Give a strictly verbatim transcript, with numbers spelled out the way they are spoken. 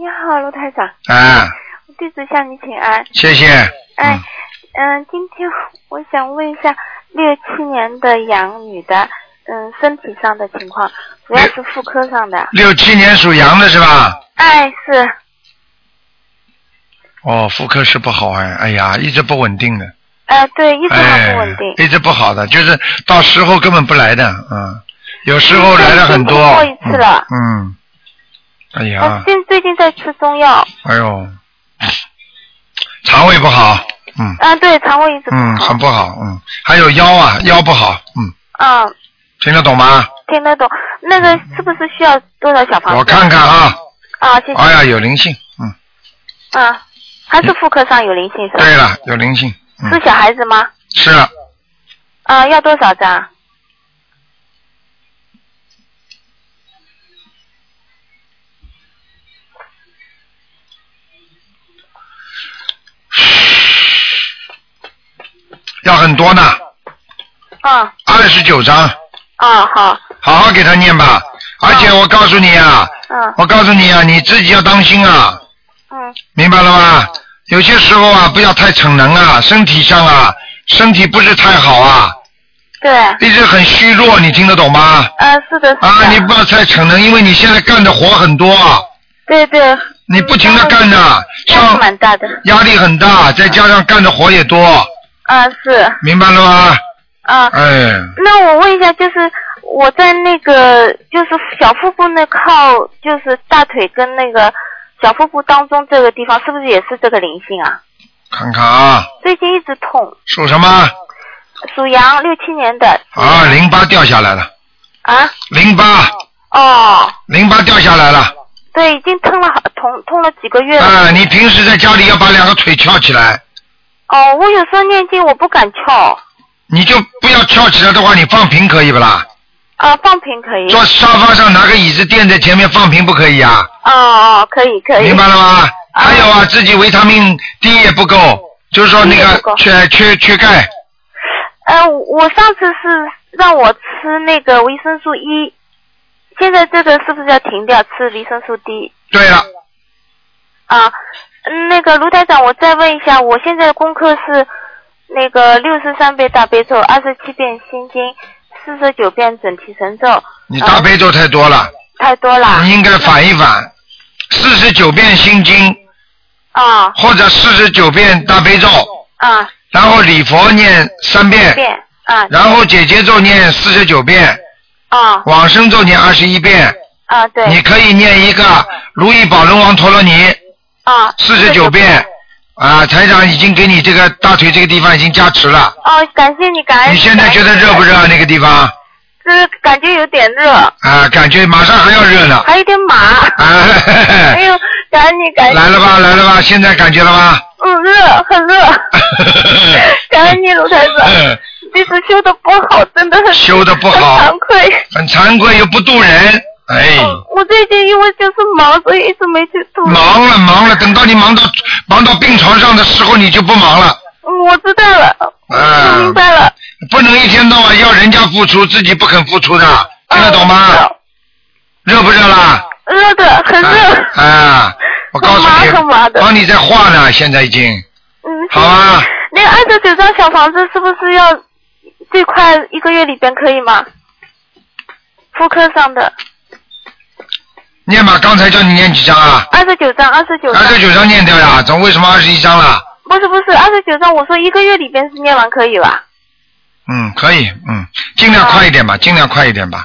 好，卢台长。 啊。 我弟子向你请安。 谢谢。 哎，嗯，今天我想问一下，六七年的羊女的，嗯，身体上的情况，主要是妇科上的。 六七年属羊的是吧？ 哎，是。 哦，妇科是不好哎，哎呀，一直不稳定的。 哎、呃，对，一直很不稳定、 哎。一直不好的，就是到时候根本不来的，嗯，有时候来了很多。 嗯、过一次了。 嗯。哎呀。 我最最近在吃中药。 哎呦，肠胃不好，嗯。 啊，对，肠胃一直不好。 嗯，很不好，嗯，还有腰啊，腰不好，嗯。 嗯。 听得懂吗？ 听得懂，那个是不是需要多少小房子？ 我看看啊。 啊，谢谢。 哎呀，有灵性，嗯。 啊，还是妇科上有灵性是吧？ 对了，有灵性。 嗯、是小孩子吗？ 是。 啊，要多少张？ 要很多呢。 啊。 二十九张。 啊，好。 好好给他念吧，而且我告诉你啊， 嗯， 我告诉你啊，你自己要当心啊。 嗯。 明白了吗？有些时候啊，不要太逞能啊，身体上啊，身体不是太好啊。 对。 一直很虚弱，你听得懂吗？ 啊，是的，是的。 啊，你不要太逞能，因为你现在干的活很多。 对对。 你不停的干的， 压力蛮大的。 压力很大，再加上干的活也多。 啊，是。 明白了吗？ 啊。 哎。 那我问一下，就是我在那个就是小腹部那靠就是大腿跟那个小腹部当中这个地方，是不是也是这个灵性啊？ 看看啊。 最近一直痛。 属什么？ 属羊，六七年的。 啊，淋巴掉下来了。 啊？ 淋巴。 哦。 淋巴掉下来了。 对，已经痛了痛痛了几个月了。 啊，你平时在家里要把两个腿翘起来。 哦，我有时候念经我不敢翘。 你就不要翘起来的话，你放平可以不啦？ 啊，放平可以。 坐沙发上拿个椅子垫在前面放平不可以啊？ 哦哦，可以可以。 明白了吗？啊、还有啊，自己维他命 D 也不够，就是说那个缺缺缺钙。 呃，我上次是让我吃那个维生素 E， 现在这个是不是要停掉吃维生素 D？ 对了。 啊，那个卢台长，我再问一下，我现在的功课是那个六十三遍大悲咒，二十七遍心经，四十九遍准提神咒。 你大悲咒太多了。 呃、太多了。 你应该反一反，四十九遍心经。 啊。 或者四十九遍大悲咒。 啊。 然后礼佛念三遍。 遍。啊。 然后解结咒念四十九遍。 啊。 往生咒念二十一遍。 啊，对。 你可以念一个如意宝轮王陀罗尼。 啊。 四十九遍。啊，台长已经给你这个大腿这个地方已经加持了。 哦，感谢你，感恩。 你现在觉得热不热那个地方？ 是感觉有点热。 啊，感觉马上还要热呢。 还有点麻。啊。哎呦，感恩你，感恩你。 来了吧，来了吧，现在感觉了吧？ 嗯，热，很热。感恩你，卢台长。弟子修的不好，真的很修的不好， 很惭愧。 很惭愧又不渡人，哎。 嗯、我最近因为就是忙，所以一直没去渡。 忙了，忙了，等到你忙到忙到病床上的时候，你就不忙了。 嗯，我知道了。啊。我明白了。 不能一天到晚要人家付出，自己不肯付出的，听得懂吗？嗯、热不热啦？ 热的，很热。 啊，啊我告诉你，帮你在画呢，现在已经。 嗯。 好啊。 那二十九张小房子是不是要最快一个月里边可以吗？妇科上的。 念吧，刚才叫你念几张啊？ 二十九张，二十九张。 二十九张念掉呀，怎么为什么二十一张了？ 不是不是，二十九张，我说一个月里边是念完可以吧？ 嗯，可以，嗯，尽量快一点吧，尽量快一点吧。